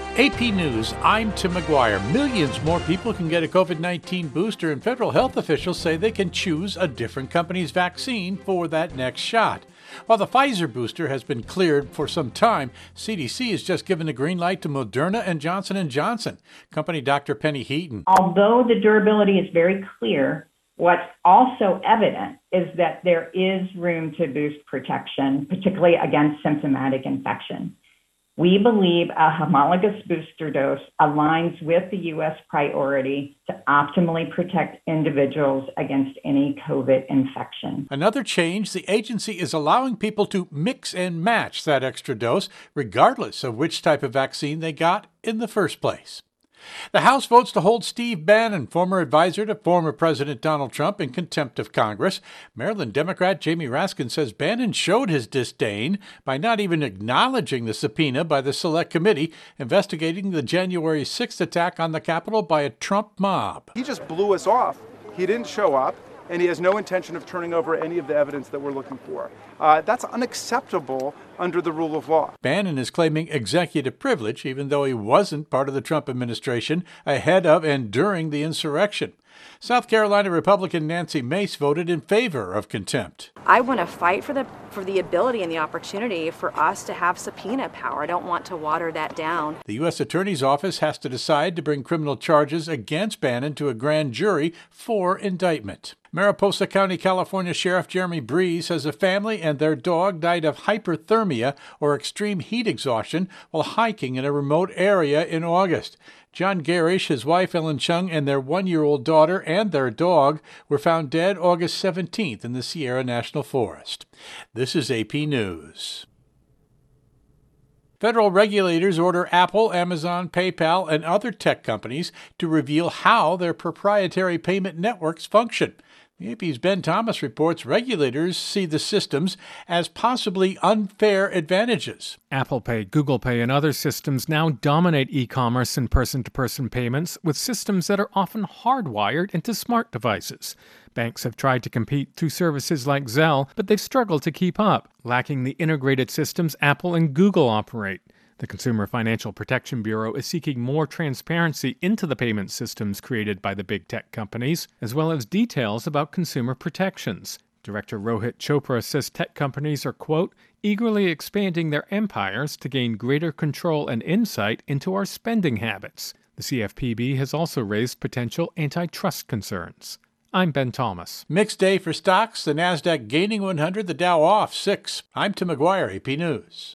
AP News, I'm Tim McGuire. Millions more people can get a COVID-19 booster, and federal health officials say they can choose a different company's vaccine for that next shot. While the Pfizer booster has been cleared for some time, CDC has just given the green light to Moderna and Johnson & Johnson. Company Dr. Penny Heaton. Although the durability is very clear, what's also evident is that there is room to boost protection, particularly against symptomatic infection. We believe a homologous booster dose aligns with the U.S. priority to optimally protect individuals against any COVID infection. Another change, the agency is allowing people to mix and match that extra dose, regardless of which type of vaccine they got in the first place. The House votes to hold Steve Bannon, former advisor to former President Donald Trump, in contempt of Congress. Maryland Democrat Jamie Raskin says Bannon showed his disdain by not even acknowledging the subpoena by the Select Committee investigating the January 6th attack on the Capitol by a Trump mob. He just blew us off. He didn't show up, and he has no intention of turning over any of the evidence that we're looking for. That's unacceptable under the rule of law. Bannon is claiming executive privilege, even though he wasn't part of the Trump administration ahead of and during the insurrection. South Carolina Republican Nancy Mace voted in favor of contempt. I want to fight for the ability and the opportunity for us to have subpoena power. I don't want to water that down. The U.S. Attorney's Office has to decide to bring criminal charges against Bannon to a grand jury for indictment. Mariposa County, California Sheriff Jeremy Breeze says a family and their dog died of hyperthermia or extreme heat exhaustion while hiking in a remote area in August. John Garish, his wife Ellen Chung, and their 1-year-old daughter and their dog were found dead August 17th in the Sierra National Forest. This is AP News. Federal regulators order Apple, Amazon, PayPal, and other tech companies to reveal how their proprietary payment networks function. The AP's Ben Thomas reports regulators see the systems as possibly unfair advantages. Apple Pay, Google Pay, and other systems now dominate e-commerce and person-to-person payments with systems that are often hardwired into smart devices. Banks have tried to compete through services like Zelle, but they've struggled to keep up, lacking the integrated systems Apple and Google operate. The Consumer Financial Protection Bureau is seeking more transparency into the payment systems created by the big tech companies, as well as details about consumer protections. Director Rohit Chopra says tech companies are, quote, eagerly expanding their empires to gain greater control and insight into our spending habits. The CFPB has also raised potential antitrust concerns. I'm Ben Thomas. Mixed day for stocks, the Nasdaq gaining 100, the Dow off 6. I'm Tim McGuire, AP News.